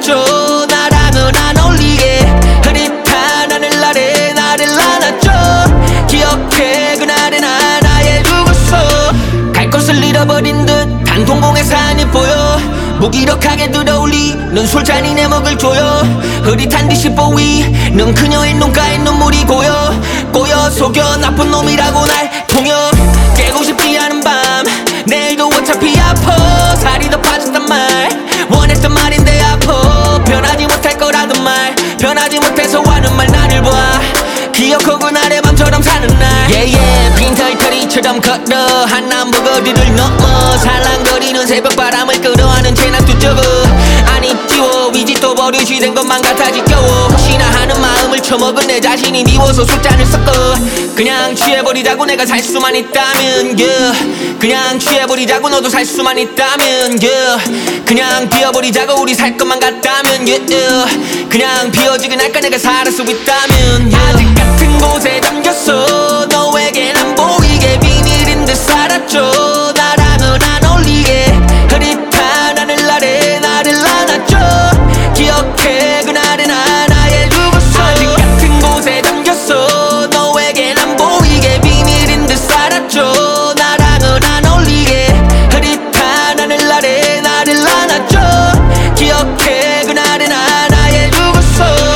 살았죠. 나랑은 안 어울리게 흐릿한 하늘 아래 나를 안았죠. 기억해 그날의 나 나의 죽었어. 갈 곳을 잃어버린 듯 단통봉에 산이 보여. 무기력하게 들어올리는 술잔이 내 먹을 조여. 흐릿한 듯이 보이는 그녀의 눈가에 눈물이 꼬여 속여 나쁜 놈이라고 날 통여. 깨고 싶지 않은 밤 내일도 어차피 아파. 살이 더 빠졌단 말 원했던 말인데 아파. 변하지 못할 거라던 말 변하지 못해서 하는 말 나를 봐. 기억하고 그날의 밤처럼 사는 날 빈털터리처럼 걸어 한남보거리를 넘어 살랑거리는 새벽바람을 끌어안은 채 난 두저거 아니 찌워 위지 또 버릇이 된 것만 같아 지겨워. 혹시나 하는 마음을 처먹은 내 자신이 미워서 술잔을 섞어. 그냥 취해버리자고 내가 살 수만 있다면 yeah. 그냥 취해버리자고 너도 살 수만 있다면 yeah. 그냥 비워버리자고 우리 살 것만 같다면 yeah. 그냥 비워지긴 할까 내가 살아 수 있다면 yeah. 아직 같은 곳에 잠겼어. 너에겐 안 보이게 비밀인 듯 살았죠. 나랑은 안 어울리게 흐릿한 하늘 아래 나를 안았죠. 기억해 그날의 나 나의 죽었어. 아직 같은 곳에 잠겼어. 너에겐 안 보이게 비밀인 듯 살았죠. 나랑은 안 어울리게 흐릿한 하늘 아래 나를 안았죠. 기억해 그날의 나 나의 죽었어.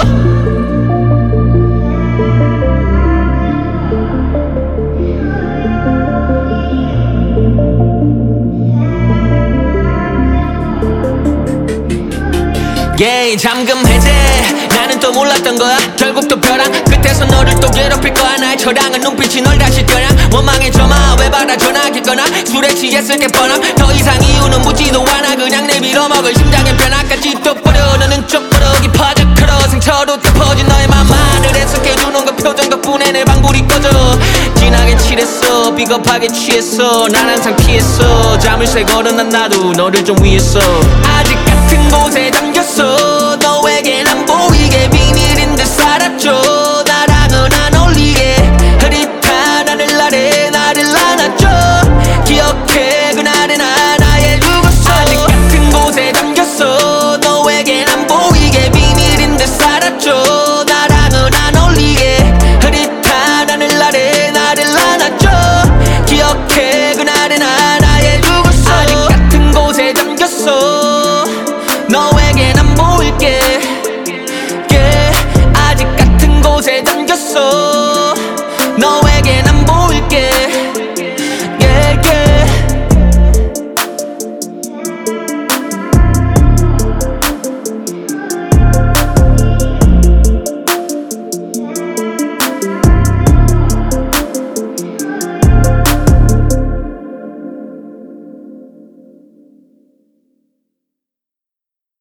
yeah, 잠금 해제 나는 또 몰랐던 거야. 결국 또 벼랑 끝에서 너를 또 괴롭힐 거야. 나의 처량한 눈빛이 널 다시 떠나. 원망해줘마 왜 받아 전화하겠거나. 술에 취했을 게 뻔함. 더 이상 이유는 묻지도 않아. 그냥 내밀어 먹을 심장의 변화까지 또 버려. 너는 쪽으로 깊어져 크러 상처로 또 퍼진 너의 맘만을 해석해주는 그 표정 덕분에 내 방불이 꺼져. 진하게 칠했어 비겁하게 취했어. 난 항상 피했어 잠을 새거는 난 나도 너를 좀 위했어. 아직 같은 곳에 잠겼어. 너에겐 안 보이게 비밀인 듯 살았죠. 나랑은 안 어울리게 흐릿한 하늘 아래 나를 안았죠. 기억해 그날의 나 나의 죽었어. 아직 같은 곳에 잠겼어. 너에겐 안 보이게 비밀인 듯 살았죠. 나랑은 안 어울리게 흐릿한 하늘 아래 나를 안았죠. 기억해 그날의 나 나의 죽었어. 아직 같은 곳에 잠겼어. 너에겐 안 보일게 yeah. 아직 같은 곳에 잠겼어. 너